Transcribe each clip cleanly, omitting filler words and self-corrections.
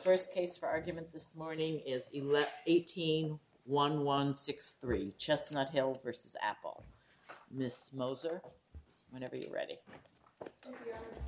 first case for argument this morning is 18-1163, Chestnut Hill versus Apple. Ms. Moser, whenever you're ready. Thank you, Your Honor.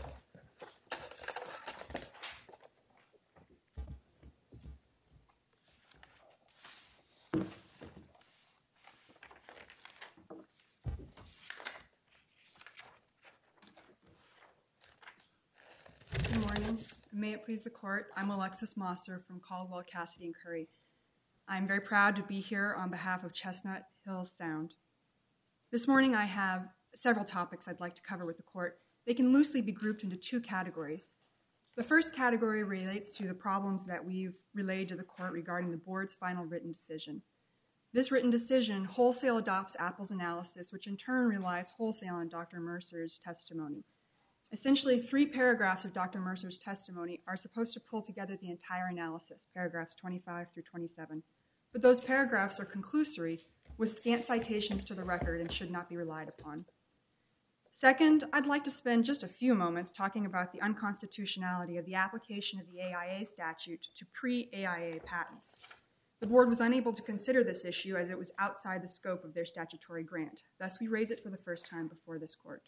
Good morning. May it please the court, I'm Alexis Moser from Caldwell, Cassidy & Curry. I'm very proud to be here on behalf of Chestnut Hill Sound. This morning I have several topics I'd like to cover with the court. They can loosely be grouped into two categories. The first category relates to the problems that we've relayed to the court regarding the board's final written decision. This written decision wholesale adopts Apple's analysis, which in turn relies wholesale on Dr. Mercer's testimony. Essentially, 3 paragraphs of Dr. Mercer's testimony are supposed to pull together the entire analysis, paragraphs 25 through 27. But those paragraphs are conclusory with scant citations to the record and should not be relied upon. Second, I'd like to spend just a few moments talking about the unconstitutionality of the application of the AIA statute to pre-AIA patents. The board was unable to consider this issue as it was outside the scope of their statutory grant. Thus, we raise it for the first time before this court.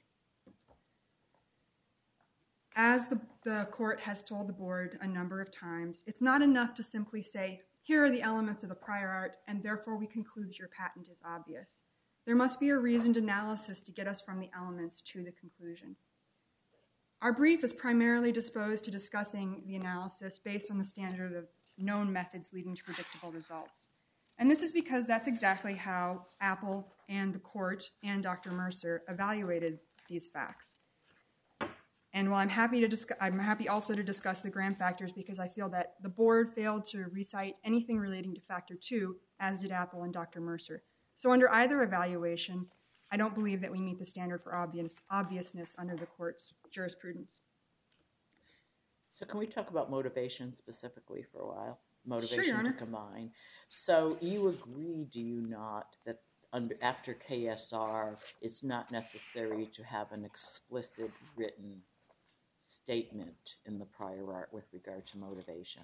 As the court has told the board a number of times, it's not enough to simply say, here are the elements of the prior art, and therefore we conclude that your patent is obvious. There must be a reasoned analysis to get us from the elements to the conclusion. Our brief is primarily disposed to discussing the analysis based on the standard of known methods leading to predictable results. And this is because that's exactly how Apple and the court and Dr. Mercer evaluated these facts. And while I'm happy also to discuss the Graham factors because I feel that the board failed to recite anything relating to factor 2, as did Apple and Dr. Mercer. So under either evaluation, I don't believe that we meet the standard for obviousness under the court's jurisprudence. So can we talk about motivation specifically for a while? Motivation, sure, Your Honor. To combine. So you agree, do you not, that after KSR, it's not necessary to have an explicit written statement in the prior art with regard to motivation?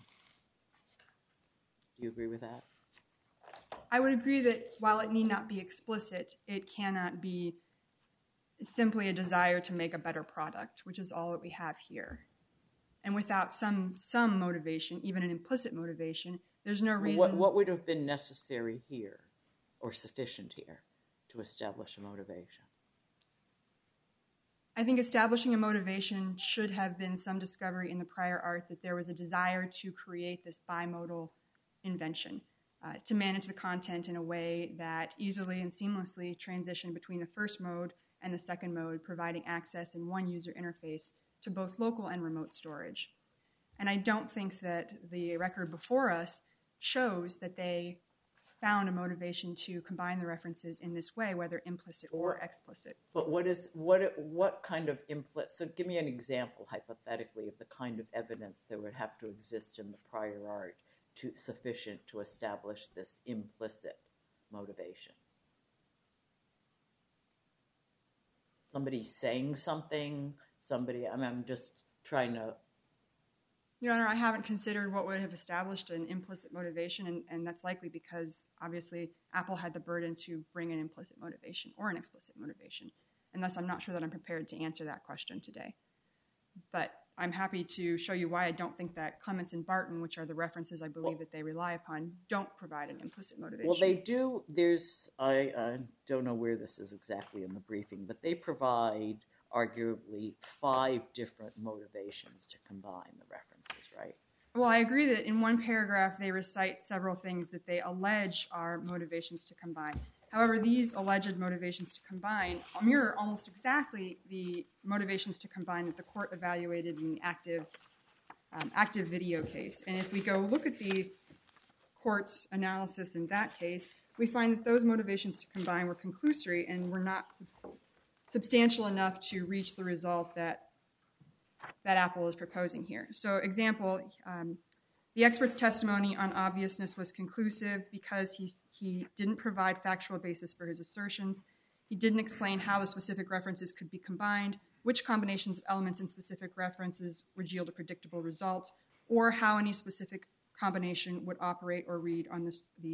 Do you agree with that? I would agree that while it need not be explicit, it cannot be simply a desire to make a better product, which is all that we have here. And without some motivation, even an implicit motivation, there's no reason... What would have been necessary here, or sufficient here, to establish a motivation? I think establishing a motivation should have been some discovery in the prior art that there was a desire to create this bimodal invention, to manage the content in a way that easily and seamlessly transitioned between the first mode and the second mode, providing access in one user interface to both local and remote storage. And I don't think that the record before us shows that they found a motivation to combine the references in this way, whether implicit or explicit. But what kind of implicit? So give me an example, hypothetically, of the kind of evidence that would have to exist in the prior art sufficient to establish this implicit motivation. Somebody saying something. I'm just trying to. Your Honor, I haven't considered what would have established an implicit motivation, and that's likely because, obviously, Apple had the burden to bring an implicit motivation or an explicit motivation, and thus I'm not sure that I'm prepared to answer that question today. But I'm happy to show you why I don't think that Clements and Barton, which are the references I believe that they rely upon, don't provide an implicit motivation. Well, they do. I don't know where this is exactly in the briefing, but they provide arguably 5 different motivations to combine the references, right? Well, I agree that in one paragraph they recite several things that they allege are motivations to combine. However, these alleged motivations to combine mirror almost exactly the motivations to combine that the court evaluated in the active video case. And if we go look at the court's analysis in that case, we find that those motivations to combine were conclusory and were not substantial enough to reach the result that Apple is proposing here. So, example, the expert's testimony on obviousness was conclusive because he didn't provide factual basis for his assertions. He didn't explain how the specific references could be combined, which combinations of elements in specific references would yield a predictable result, or how any specific combination would operate or read on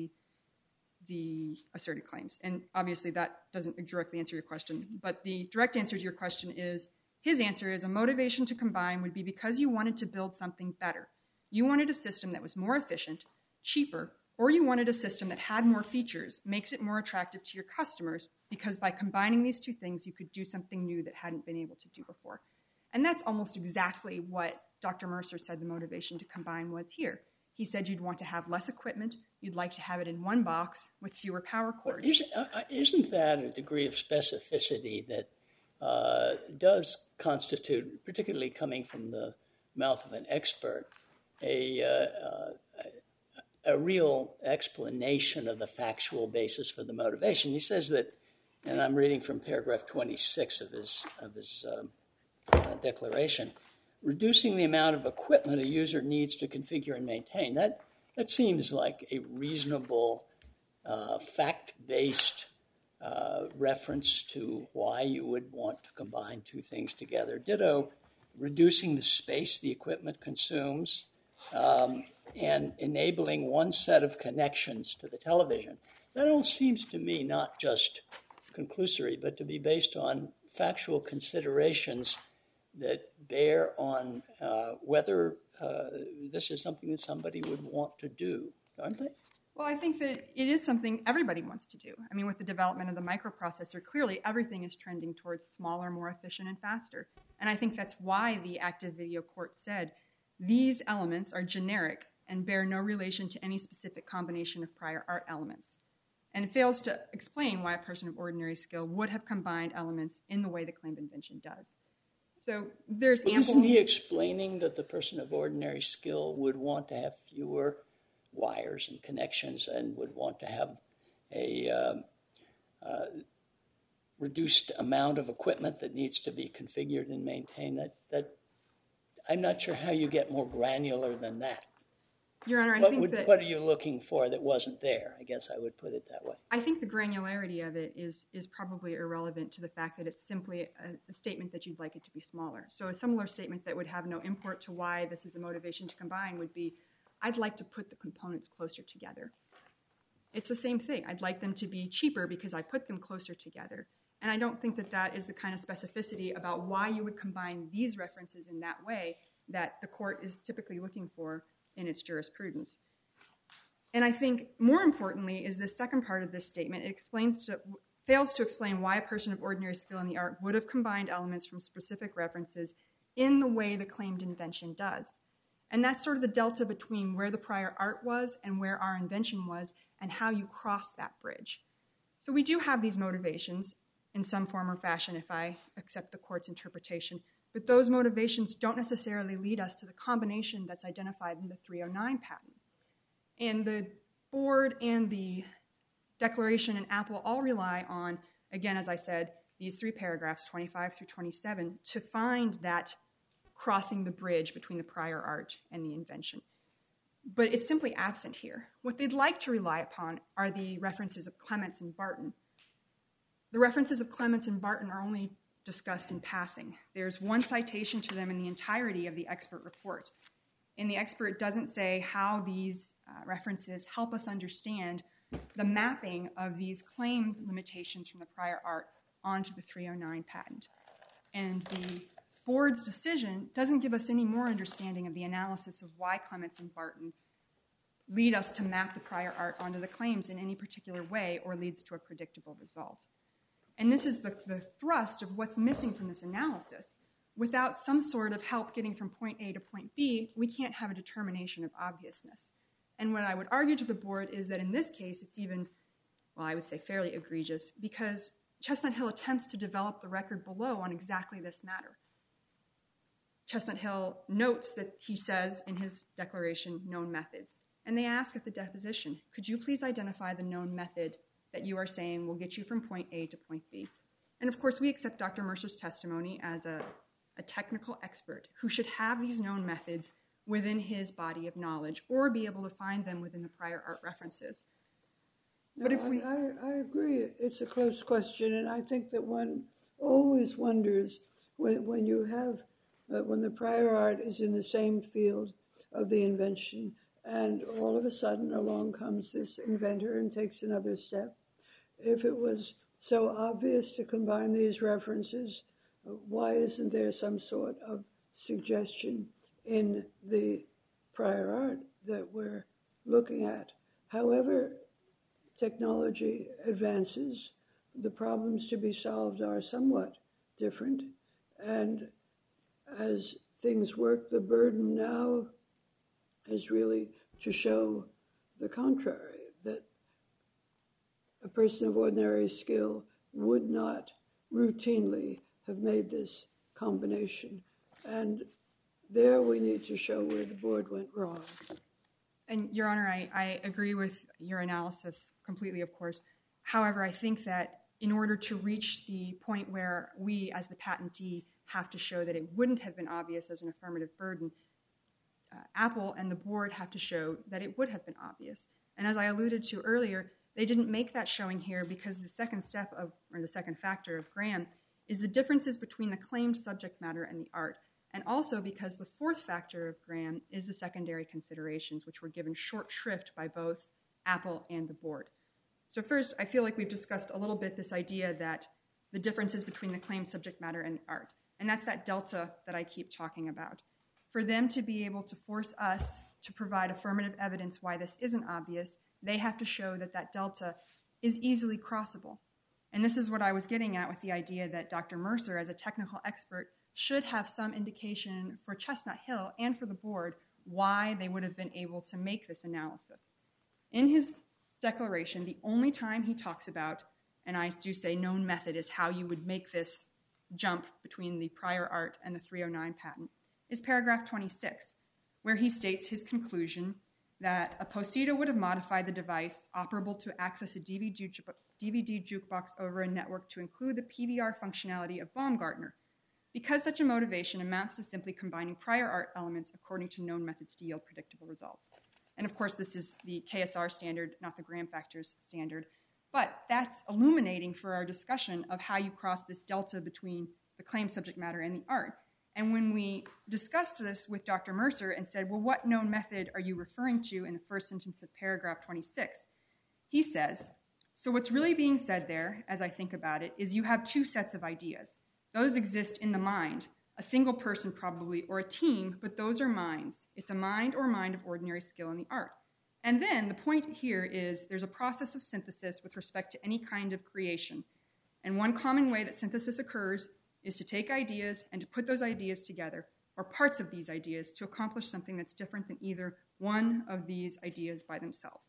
the asserted claims. And obviously that doesn't directly answer your question, but the direct answer to your question is, his answer is a motivation to combine would be because you wanted to build something better. You wanted a system that was more efficient, cheaper, or you wanted a system that had more features, makes it more attractive to your customers, because by combining these two things, you could do something new that hadn't been able to do before. And that's almost exactly what Dr. Mercer said the motivation to combine was here. He said you'd want to have less equipment, you'd like to have it in one box with fewer power cords. Isn't that a degree of specificity that does constitute, particularly coming from the mouth of an expert, a real explanation of the factual basis for the motivation? He says that, and I'm reading from paragraph 26 of his declaration, reducing the amount of equipment a user needs to configure and maintain. That seems like a reasonable, fact-based reference to why you would want to combine two things together. Ditto, reducing the space the equipment consumes and enabling one set of connections to the television. That all seems to me not just conclusory, but to be based on factual considerations that bear on whether this is something that somebody would want to do, aren't they? Well, I think that it is something everybody wants to do. I mean, with the development of the microprocessor, clearly everything is trending towards smaller, more efficient, and faster. And I think that's why the active video court said these elements are generic and bear no relation to any specific combination of prior art elements, and fails to explain why a person of ordinary skill would have combined elements in the way the claimed invention does. So there's ample... Isn't he explaining that the person of ordinary skill would want to have fewer wires and connections and would want to have a reduced amount of equipment that needs to be configured and maintained? That I'm not sure how you get more granular than that. Your Honor, What are you looking for that wasn't there? I guess I would put it that way. I think the granularity of it is probably irrelevant to the fact that it's simply a statement that you'd like it to be smaller. So a similar statement that would have no import to why this is a motivation to combine would be, I'd like to put the components closer together. It's the same thing. I'd like them to be cheaper because I put them closer together. And I don't think that that is the kind of specificity about why you would combine these references in that way that the court is typically looking for in its jurisprudence. And I think more importantly is the second part of this statement. It fails to explain why a person of ordinary skill in the art would have combined elements from specific references in the way the claimed invention does. And that's sort of the delta between where the prior art was and where our invention was and how you cross that bridge. So we do have these motivations in some form or fashion if I accept the court's interpretation, but those motivations don't necessarily lead us to the combination that's identified in the 309 patent. And the board and the declaration and Apple all rely on, again, as I said, these three paragraphs, 25 through 27, to find that crossing the bridge between the prior art and the invention. But it's simply absent here. What they'd like to rely upon are the references of Clements and Barton. The references of Clements and Barton are only discussed in passing. There's one citation to them in the entirety of the expert report. And the expert doesn't say how these references help us understand the mapping of these claim limitations from the prior art onto the 309 patent. And the board's decision doesn't give us any more understanding of the analysis of why Clements and Barton lead us to map the prior art onto the claims in any particular way or leads to a predictable result. And this is the thrust of what's missing from this analysis. Without some sort of help getting from point A to point B, we can't have a determination of obviousness. And what I would argue to the board is that in this case, it's even, well, I would say fairly egregious, because Chestnut Hill attempts to develop the record below on exactly this matter. Chestnut Hill notes that he says in his declaration, known methods. And they ask at the deposition, could you please identify the known method that you are saying will get you from point A to point B? And of course, we accept Dr. Mercer's testimony as a technical expert who should have these known methods within his body of knowledge or be able to find them within the prior art references. No, but if I agree, it's a close question, and I think that one always wonders when you have, when the prior art is in the same field of the invention, and all of a sudden along comes this inventor and takes another step. If it was so obvious to combine these references, why isn't there some sort of suggestion in the prior art that we're looking at? However technology advances, the problems to be solved are somewhat different. And as things work, the burden now is really to show the contrary, that a person of ordinary skill would not routinely have made this combination. And there we need to show where the board went wrong. And Your Honor, I agree with your analysis completely, of course. However, I think that in order to reach the point where we, as the patentee, have to show that it wouldn't have been obvious as an affirmative burden, Apple and the board have to show that it would have been obvious. And as I alluded to earlier, they didn't make that showing here because the second step of, or the second factor of Graham, is the differences between the claimed subject matter and the art. And also because the fourth factor of Graham is the secondary considerations, which were given short shrift by both Apple and the board. So first, I feel like we've discussed a little bit this idea that the differences between the claimed subject matter and the art. And that's that delta that I keep talking about. For them to be able to force us to provide affirmative evidence why this isn't obvious, they have to show that that delta is easily crossable. And this is what I was getting at with the idea that Dr. Mercer, as a technical expert, should have some indication for Chestnut Hill and for the board why they would have been able to make this analysis. In his declaration, the only time he talks about, and I do say known method is how you would make this jump between the prior art and the 309 patent, is paragraph 26, where he states his conclusion that a Posita would have modified the device operable to access a DVD jukebox over a network to include the PVR functionality of Baumgartner, because such a motivation amounts to simply combining prior art elements according to known methods to yield predictable results. And of course, this is the KSR standard, not the Graham factors standard. But that's illuminating for our discussion of how you cross this delta between the claimed subject matter and the art. And when we discussed this with Dr. Mercer and said, well, what known method are you referring to in the first sentence of paragraph 26? He says, so what's really being said there, as I think about it, is you have two sets of ideas. Those exist in the mind, a single person probably, or a team, but those are minds. It's a mind or mind of ordinary skill in the art. And then the point here is there's a process of synthesis with respect to any kind of creation. And one common way that synthesis occurs is to take ideas and to put those ideas together, or parts of these ideas, to accomplish something that's different than either one of these ideas by themselves.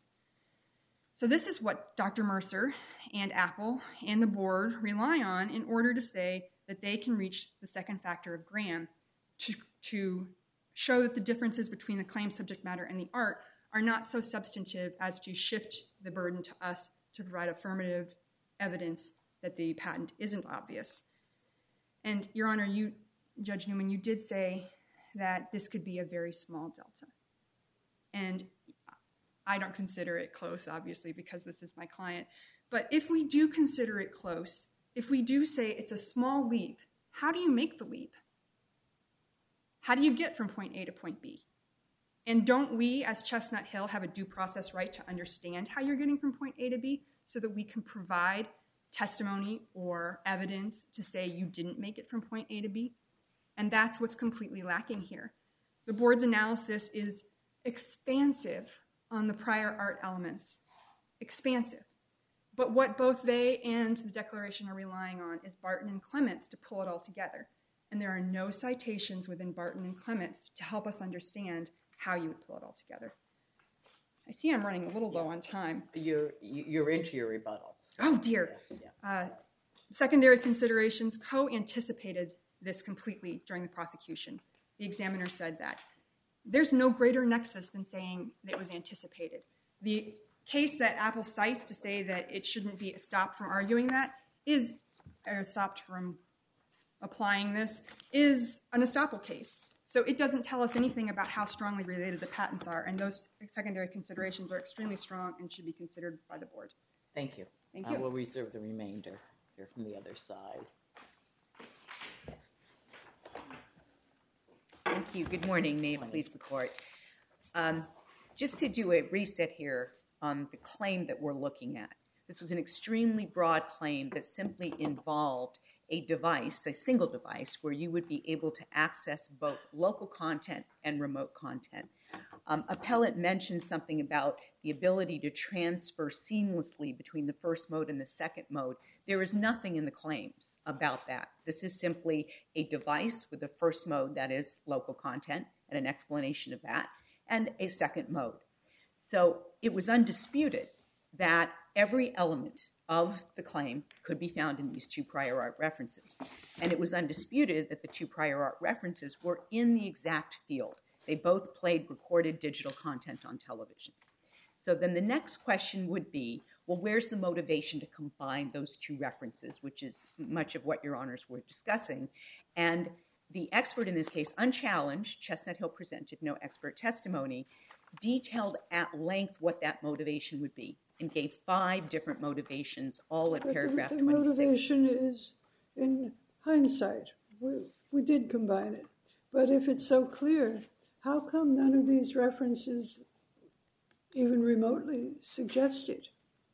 So this is what Dr. Mercer and Apple and the board rely on in order to say that they can reach the second factor of Graham to show that the differences between the claimed subject matter and the art are not so substantive as to shift the burden to us to provide affirmative evidence that the patent isn't obvious. And Your Honor, you, Judge Newman, you did say that this could be a very small delta. And I don't consider it close, obviously, because this is my client. But if we do consider it close, if we do say it's a small leap, how do you make the leap? How do you get from point A to point B? And don't we, as Chestnut Hill, have a due process right to understand how you're getting from point A to B so that we can provide testimony or evidence to say you didn't make it from point A to B? And that's what's completely lacking here. The board's analysis is expansive on the prior art elements. Expansive. But what both they and the declaration are relying on is Barton and Clements to pull it all together. And there are no citations within Barton and Clements to help us understand how you would pull it all together. I see I'm running a little low on time. You're into your rebuttal. So. Oh, dear. Yeah. Secondary considerations co-anticipated this completely during the prosecution. The examiner said that. There's no greater nexus than saying that it was anticipated. The case that Apple cites to say that it shouldn't be stopped from arguing that stopped from applying this is an estoppel case. So it doesn't tell us anything about how strongly related the patents are, and those secondary considerations are extremely strong and should be considered by the board. Thank you. Thank you. I will reserve the remainder here from the other side. Thank you. Good morning. May it please the court. Just to do a reset here on the claim that we're looking at. This was an extremely broad claim that simply involved a device, a single device, where you would be able to access both local content and remote content. Appellant mentioned something about the ability to transfer seamlessly between the first mode and the second mode. There is nothing in the claims about that. This is simply a device with a first mode, that is local content, and an explanation of that, and a second mode. So it was undisputed that every element of the claim could be found in these two prior art references. And it was undisputed that the two prior art references were in the exact field. They both played recorded digital content on television. So then the next question would be, well, where's the motivation to combine those two references, which is much of what your honors were discussing. And the expert in this case, unchallenged, Chestnut Hill presented no expert testimony, detailed at length what that motivation would be and gave 5 different motivations, all at paragraph 26. The motivation is, in hindsight, we did combine it. But if it's so clear, how come none of these references even remotely suggest it?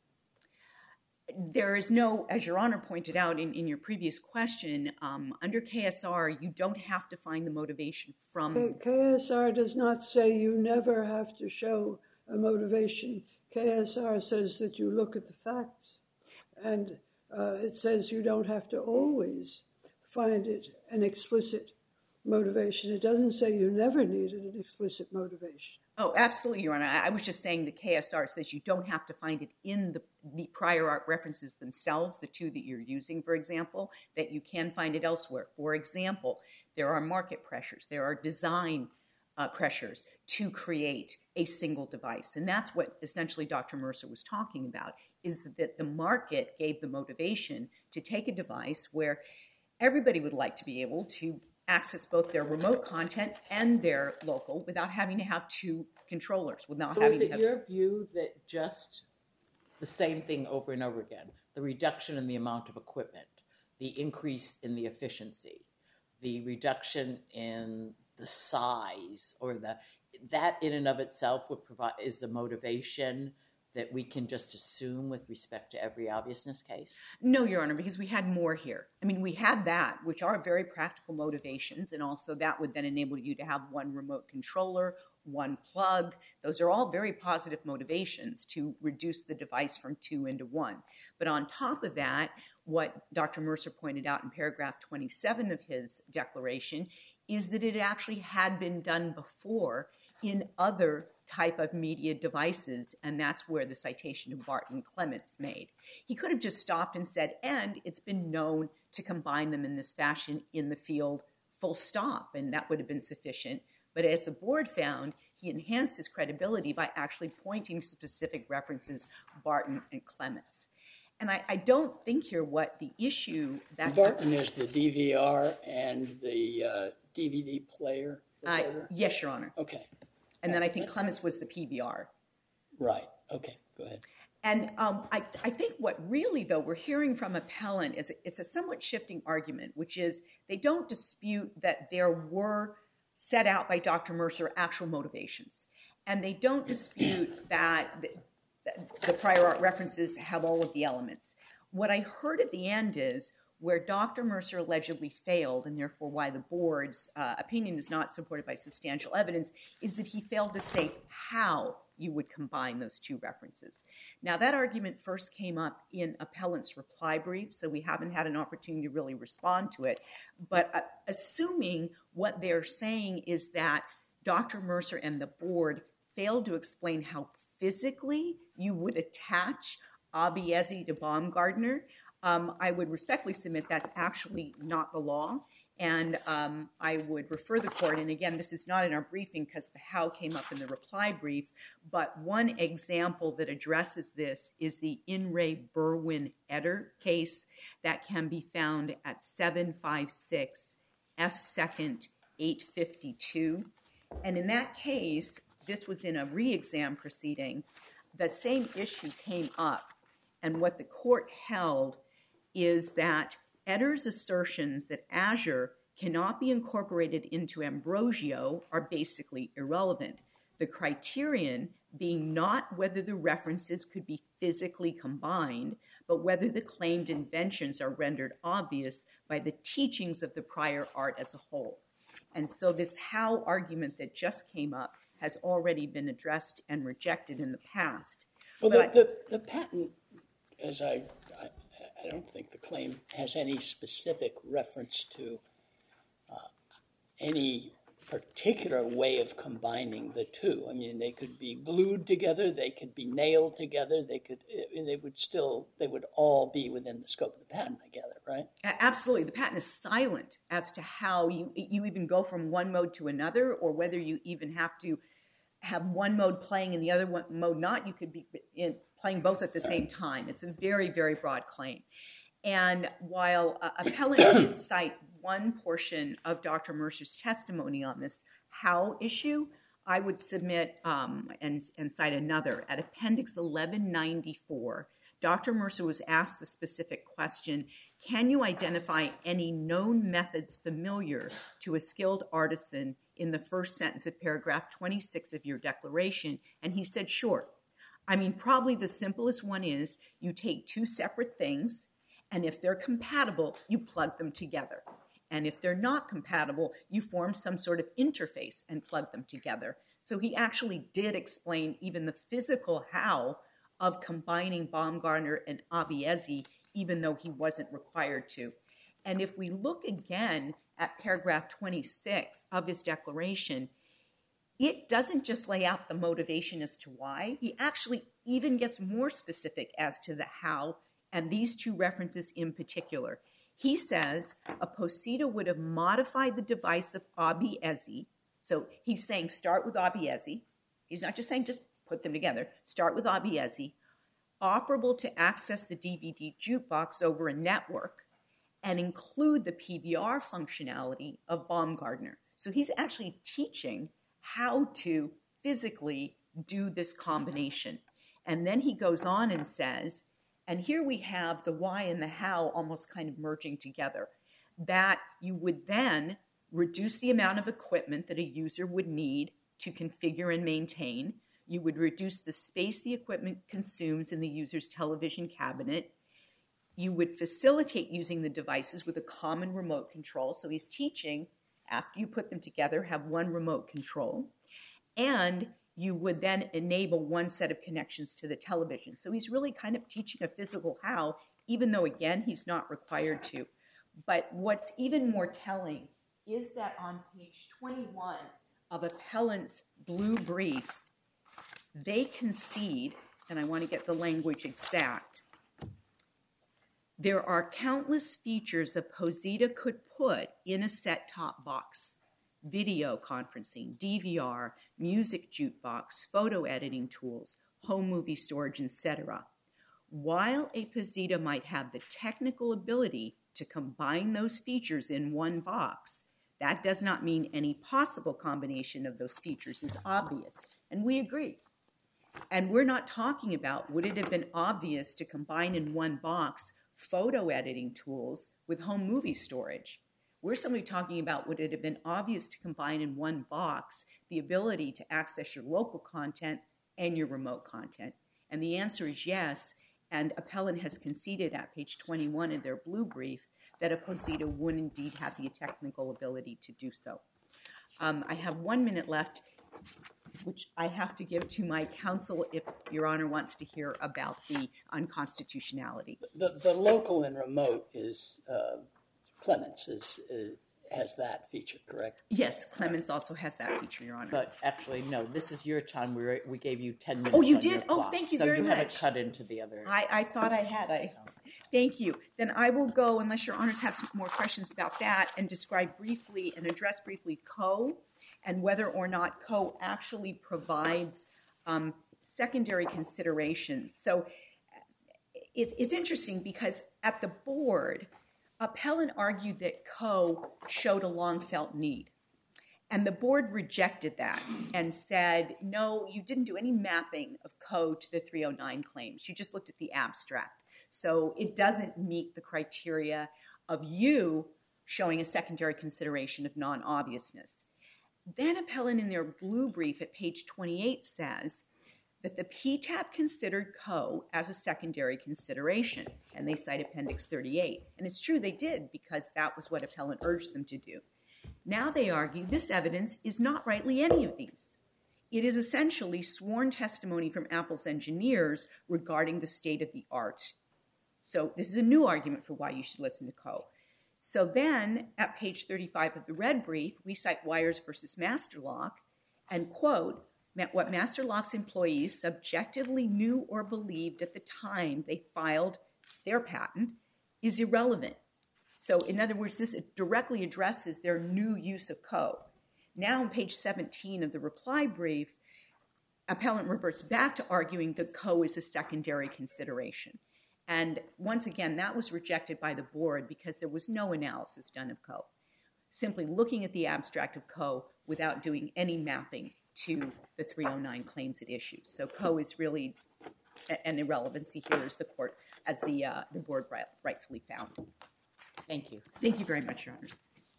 There is no, as your honor pointed out in your previous question, under KSR, you don't have to find the motivation from... KSR does not say you never have to show a motivation. KSR says that you look at the facts. And it says you don't have to always find it an explicit motivation. It doesn't say you never needed an explicit motivation. Oh, absolutely, Your Honor. I was just saying the KSR says you don't have to find it in the prior art references themselves, the two that you're using, for example, that you can find it elsewhere. For example, there are market pressures. There are design pressures to create a single device. And that's what essentially Dr. Mercer was talking about, is that the market gave the motivation to take a device where everybody would like to be able to access both their remote content and their local without having to have 2 controllers. So is it your view that just the same thing over and over again, the reduction in the amount of equipment, the increase in the efficiency, the reduction in the size, or that in and of itself would provide is the motivation that we can just assume with respect to every obviousness case? No, Your Honor, because we had more here. I mean, we had that, which are very practical motivations, and also that would then enable you to have 1 remote controller, 1 plug. Those are all very positive motivations to reduce the device from 2 into 1. But on top of that, what Dr. Mercer pointed out in paragraph 27 of his declaration is that it actually had been done before in other type of media devices, and that's where the citation of Barton Clements made. He could have just stopped and said, and it's been known to combine them in this fashion in the field, full stop, and that would have been sufficient. But as the board found, he enhanced his credibility by actually pointing to specific references, Barton and Clements. And I don't think here what the issue that... Barton is the DVR and the DVD player? Yes, Your Honor. Okay. And then I think Clements was the PVR. Right. Okay. Go ahead. And I think what really, though, we're hearing from appellant is it's a somewhat shifting argument, which is they don't dispute that there were set out by Dr. Mercer actual motivations. And they don't dispute that the prior art references have all of the elements. What I heard at the end is where Dr. Mercer allegedly failed, and therefore why the board's opinion is not supported by substantial evidence, is that he failed to say how you would combine those 2 references. Now, that argument first came up in appellant's reply brief, so we haven't had an opportunity to really respond to it. But assuming what they're saying is that Dr. Mercer and the board failed to explain how physically you would attach Abiezi to Baumgartner, I would respectfully submit that's actually not the law, and I would refer the court, and again, this is not in our briefing because the how came up in the reply brief, but one example that addresses this is the In re Berwin-Eder case that can be found at 756 F. 2nd 852. And in that case, this was in a re-exam proceeding, the same issue came up, and what the court held is that Eder's assertions that Azure cannot be incorporated into Ambrosio are basically irrelevant. The criterion being not whether the references could be physically combined, but whether the claimed inventions are rendered obvious by the teachings of the prior art as a whole. And so this how argument that just came up has already been addressed and rejected in the past. Well, the patent, as I don't think the claim has any specific reference to any particular way of combining the two. I mean, they could be glued together, they could be nailed together, they would all be within the scope of the patent, I gather, right? Absolutely. The patent is silent as to how you even go from one mode to another, or whether you even have to have one mode playing and the other mode not. You could be playing both at the same time. It's a very, very broad claim. And while appellant did cite one portion of Dr. Mercer's testimony on this how issue, I would submit and cite another. At Appendix 1194, Dr. Mercer was asked the specific question, can you identify any known methods familiar to a skilled artisan in the first sentence of paragraph 26 of your declaration? And he said, sure. I mean, probably the simplest one is you take two separate things, and if they're compatible, you plug them together. And if they're not compatible, you form some sort of interface and plug them together. So he actually did explain even the physical how of combining Baumgartner and Abiezi, even though he wasn't required to. And if we look again at paragraph 26 of his declaration, it doesn't just lay out the motivation as to why. He actually even gets more specific as to the how, and these two references in particular. He says a posita would have modified the device of Abiezi. So he's saying start with Abiezi. He's not just saying just put them together. Start with Abiezi, operable to access the DVD jukebox over a network, and include the PVR functionality of Baumgartner. So he's actually teaching how to physically do this combination. And then he goes on and says, and here we have the why and the how almost kind of merging together, that you would then reduce the amount of equipment that a user would need to configure and maintain. You would reduce the space the equipment consumes in the user's television cabinet. You would facilitate using the devices with a common remote control. So he's teaching, after you put them together, have one remote control. And you would then enable one set of connections to the television. So he's really kind of teaching a physical how, even though, again, he's not required to. But what's even more telling is that on page 21 of appellant's blue brief, they concede, and I want to get the language exact, there are countless features a posita could put in a set-top box. Video conferencing, DVR, music jukebox, photo editing tools, home movie storage, etc. While a posita might have the technical ability to combine those features in one box, that does not mean any possible combination of those features is obvious. And we agree. And we're not talking about would it have been obvious to combine in one box photo editing tools with home movie storage. We're simply talking about would it have been obvious to combine in one box the ability to access your local content and your remote content. And the answer is yes, and appellant has conceded at page 21 in their blue brief that a posita would indeed have the technical ability to do so. I have 1 minute left, which I have to give to my counsel if Your Honor wants to hear about the unconstitutionality. The local and remote is Clements has that feature, correct? Yes, Clements also has that feature, Your Honor. But actually, no, this is your time. We gave you 10 minutes. Oh, you on did? your Oh, clock, thank you so very you much. haven't cut into the other. I thought I had. Thank you. Then I will go, unless Your Honors have some more questions about that, and describe briefly and address briefly Coe and whether or not Coe actually provides secondary considerations. So it's interesting because at the board, appellant argued that Coe showed a long-felt need. And the board rejected that and said, no, you didn't do any mapping of Coe to the 309 claims. You just looked at the abstract. So it doesn't meet the criteria of you showing a secondary consideration of non-obviousness. Then appellant in their blue brief at page 28 says that the PTAB considered Coe as a secondary consideration, and they cite Appendix 38. And it's true they did, because that was what appellant urged them to do. Now they argue this evidence is not rightly any of these. It is essentially sworn testimony from Apple's engineers regarding the state of the art. So this is a new argument for why you should listen to Coe. So then, at page 35 of the red brief, we cite Wires versus Masterlock and quote, what Masterlock's employees subjectively knew or believed at the time they filed their patent is irrelevant. So in other words, this directly addresses their new use of Coe. Now on page 17 of the reply brief, appellant reverts back to arguing that Coe is a secondary consideration. And once again, that was rejected by the board because there was no analysis done of Coe. Simply looking at the abstract of Coe without doing any mapping to the 309 claims it issues. So Coe is really an irrelevancy here, as the court, as the board rightfully found. Thank you. Thank you very much, Your Honors.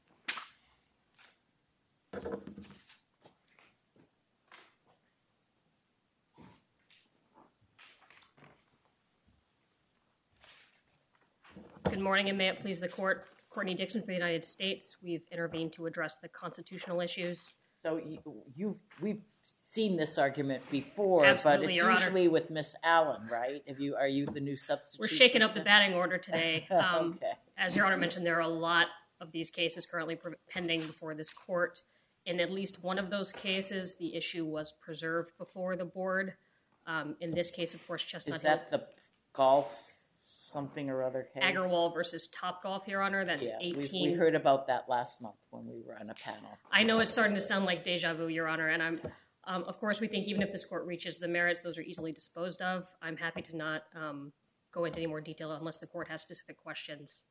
Good morning, and may it please the court. Courtney Dixon for the United States. We've intervened to address the constitutional issues. So we've seen this argument before, Absolutely, but it's Your Honor. usually with Miss Allen, right? Are you the new substitute? We're shaking up the batting order today. Okay. As Your Honor mentioned, there are a lot of these cases currently pending before this court. In at least one of those cases, the issue was preserved before the board. In this case, of course, Chestnut Is that Hill. the golf something or other case? Agarwal versus Topgolf, Your Honor. That's Yeah, 18. we heard about that last month when we were on a panel. I know it's starting to sound like deja vu, Your Honor, and I'm, of course, we think even if this court reaches the merits, those are easily disposed of. I'm happy to not go into any more detail unless the court has specific questions.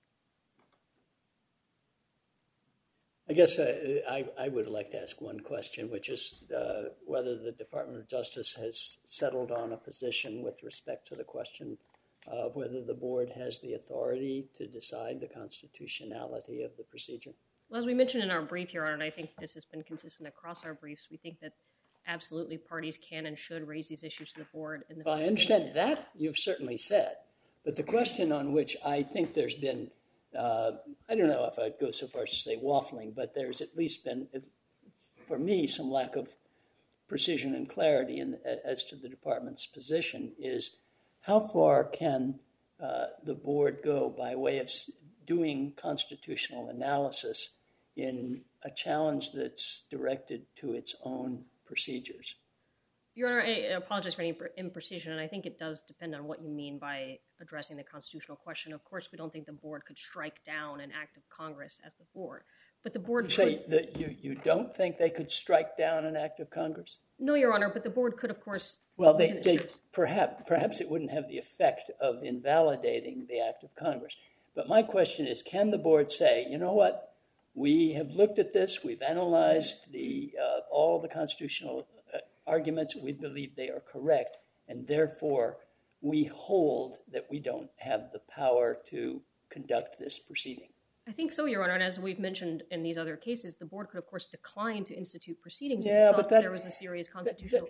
I guess I would like to ask one question, which is whether the Department of Justice has settled on a position with respect to the question of whether the board has the authority to decide the constitutionality of the procedure. Well, as we mentioned in our brief, Your Honor, and I think this has been consistent across our briefs, we think that absolutely parties can and should raise these issues to the board. Well, I understand that you've certainly said, but the question on which I think there's been, I don't know if I'd go so far as to say waffling, but there's at least been, for me, some lack of precision and clarity as to the department's position is how far can the board go by way of doing constitutional analysis in a challenge that's directed to its own procedures? Your Honor, I apologize for any imprecision, and I think it does depend on what you mean by addressing the constitutional question. Of course, we don't think the board could strike down an act of Congress as the board, but the board could... Say that you don't think they could strike down an act of Congress? No, Your Honor, but the board could, of course... Well, they perhaps it wouldn't have the effect of invalidating the act of Congress. But my question is, can the board say, you know what, we have looked at this, we've analyzed all the constitutional arguments, we believe they are correct, and therefore we hold that we don't have the power to conduct this proceeding? I think so, Your Honor, and as we've mentioned in these other cases, the board could, of course, decline to institute proceedings if it thought there was a serious constitutional...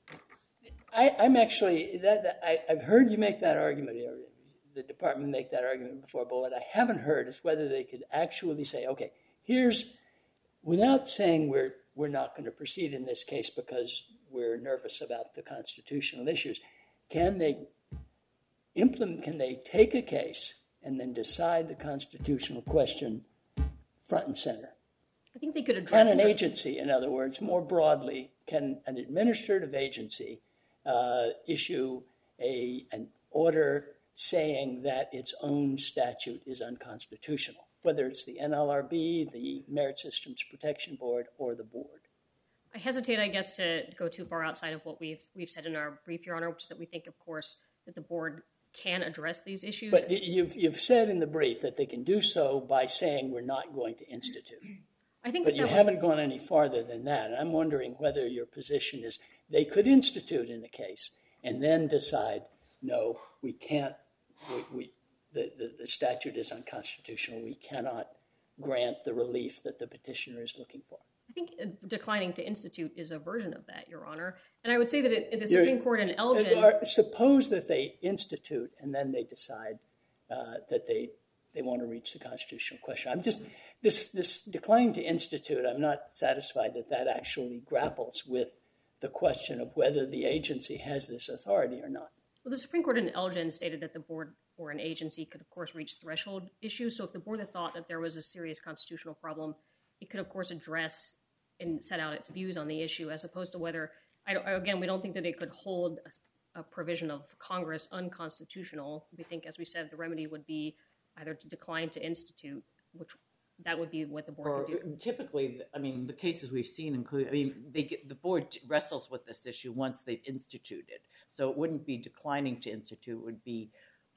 I'm actually, I've heard you make that argument, the department make that argument before, but what I haven't heard is whether they could actually say, okay, without saying we're not going to proceed in this case because we're nervous about the constitutional issues, can they take a case and then decide the constitutional question front and center? I think they could address... Can an agency, in other words, more broadly, can an administrative agency issue an order saying that its own statute is unconstitutional, whether it's the NLRB, the Merit Systems Protection Board, or the board? I hesitate, I guess, to go too far outside of what we've said in our brief, Your Honor, which is that we think, of course, that the board can address these issues. But you've said in the brief that they can do so by saying we're not going to institute. I think but you haven't gone any farther than that. And I'm wondering whether your position is they could institute in a case and then decide, no, we can't, the statute is unconstitutional. We cannot grant the relief that the petitioner is looking for. I think declining to institute is a version of that, Your Honor. And I would say that the Supreme Court in Elgin... Suppose that they institute and then they decide that they want to reach the constitutional question. I'm just, this declining to institute, I'm not satisfied that actually grapples with the question of whether the agency has this authority or not. Well, the Supreme Court in Elgin stated that the board or an agency could, of course, reach threshold issues. So if the board had thought that there was a serious constitutional problem, it could, of course, address and set out its views on the issue, as opposed to whether, again, we don't think that it could hold a provision of Congress unconstitutional. We think, as we said, the remedy would be either to decline to institute, which that would be what the board would do. Typically, I mean, the cases we've seen include, I mean, the board wrestles with this issue once they've instituted. So it wouldn't be declining to institute, it would be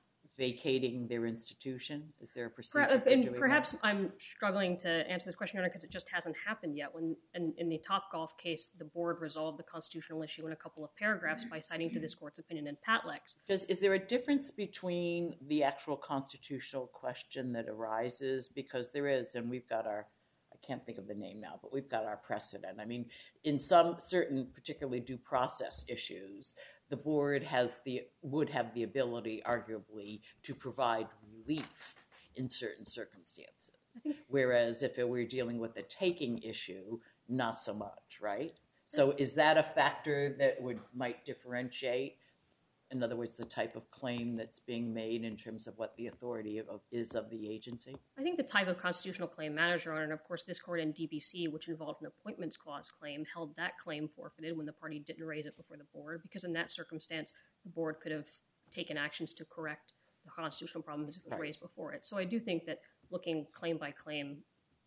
vacating their institution? Is there a procedure for doing that? Perhaps I'm struggling to answer this question, because it just hasn't happened yet. When in the Topgolf case, the board resolved the constitutional issue in a couple of paragraphs by citing to this court's opinion in Patlex. Is there a difference between the actual constitutional question that arises? Because there is, and we've got our, I can't think of the name now, but we've got our precedent. I mean, in some certain particularly due process issues, the board would have the ability, arguably, to provide relief in certain circumstances. Whereas if it were dealing with a taking issue, not so much, right? So is that a factor that might differentiate, in other words, the type of claim that's being made in terms of what the authority is of the agency? I think the type of constitutional claim matters, Your Honor. And of course, this court in DBC, which involved an appointments clause claim, held that claim forfeited when the party didn't raise it before the board, because in that circumstance, the board could have taken actions to correct the constitutional problems if it was raised before it. So I do think that looking claim by claim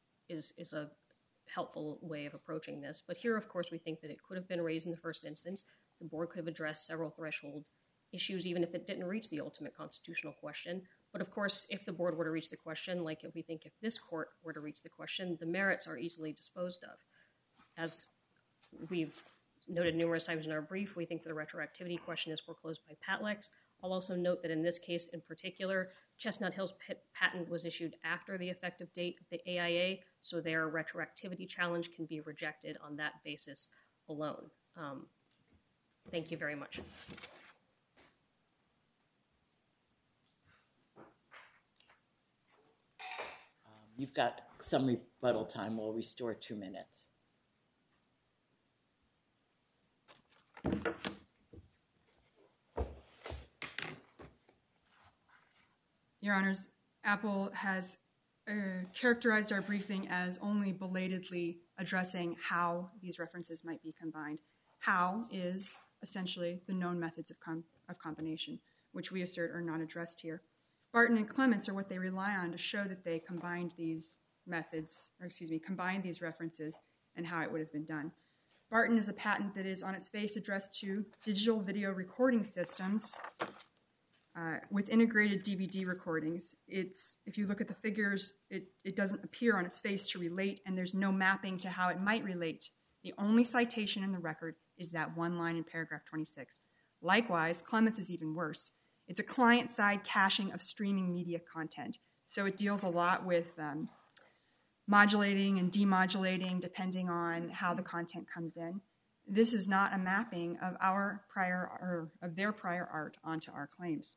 is a helpful way of approaching this. But here, of course, we think that it could have been raised in the first instance. The board could have addressed several threshold issues, even if it didn't reach the ultimate constitutional question. But of course, if the board were to reach the question, like if we think if this court were to reach the question, the merits are easily disposed of. As we've noted numerous times in our brief, we think that the retroactivity question is foreclosed by Patlex. I'll also note that in this case in particular, Chestnut Hill's patent was issued after the effective date of the AIA, so their retroactivity challenge can be rejected on that basis alone. Thank you very much. You've got some rebuttal time. We'll restore 2 minutes. Your Honors, Apple has characterized our briefing as only belatedly addressing how these references might be combined. How is essentially the known methods of combination, which we assert are not addressed here. Barton and Clements are what they rely on to show that they combined these methods, combined these references and how it would have been done. Barton is a patent that is on its face addressed to digital video recording systems with integrated DVD recordings. If you look at the figures, it doesn't appear on its face to relate, and there's no mapping to how it might relate. The only citation in the record is that one line in paragraph 26. Likewise, Clements is even worse. It's a client-side caching of streaming media content. So it deals a lot with modulating and demodulating depending on how the content comes in. This is not a mapping of their prior art onto our claims.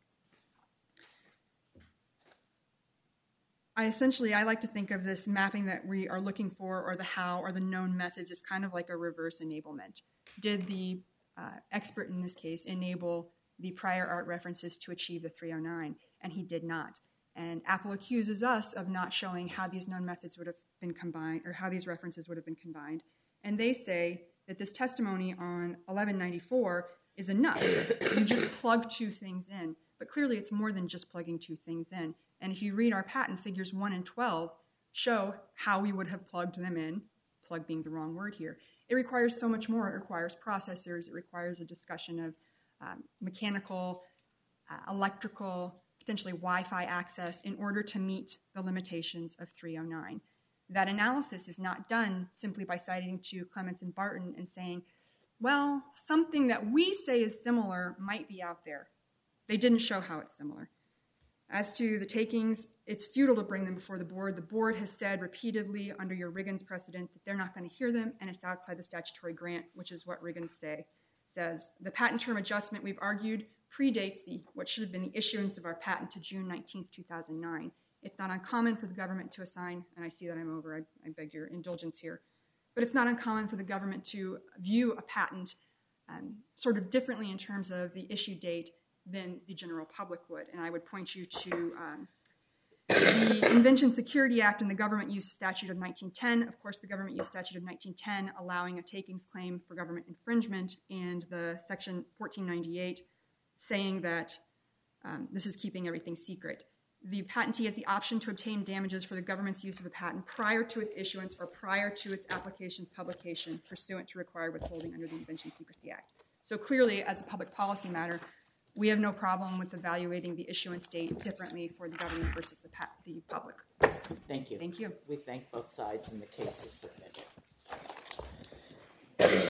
I like to think of this mapping that we are looking for, or the how, or the known methods, as kind of like a reverse enablement. Did the expert in this case enable the prior art references to achieve the 309? And he did not. And Apple accuses us of not showing how these known methods would have been combined, or how these references would have been combined. And they say that this testimony on 1194 is enough. You just plug two things in. But clearly it's more than just plugging two things in. And if you read our patent, figures 1 and 12 show how we would have plugged them in, plug being the wrong word here. It requires so much more. It requires processors. It requires a discussion of mechanical, electrical, potentially Wi-Fi access in order to meet the limitations of 309. That analysis is not done simply by citing to Clements and Barton and saying, well, something that we say is similar might be out there. They didn't show how it's similar. As to the takings, it's futile to bring them before the board. The board has said repeatedly under your Riggins precedent that they're not going to hear them, and it's outside the statutory grant, which is what Riggins says. The patent term adjustment, we've argued, predates what should have been the issuance of our patent to June 19th, 2009. It's not uncommon for the government to assign, and I see that I'm over, I beg your indulgence here, but it's not uncommon for the government to view a patent sort of differently in terms of the issue date than the general public would. And I would point you to the Invention Security Act and the Government Use Statute of 1910. Of course, the Government Use Statute of 1910 allowing a takings claim for government infringement, and the Section 1498 saying that this is keeping everything secret. The patentee has the option to obtain damages for the government's use of a patent prior to its issuance or prior to its application's publication pursuant to required withholding under the Invention Secrecy Act. So clearly, as a public policy matter, we have no problem with evaluating the issuance date differently for the government versus the public. Thank you. Thank you. We thank both sides, and the case is submitted.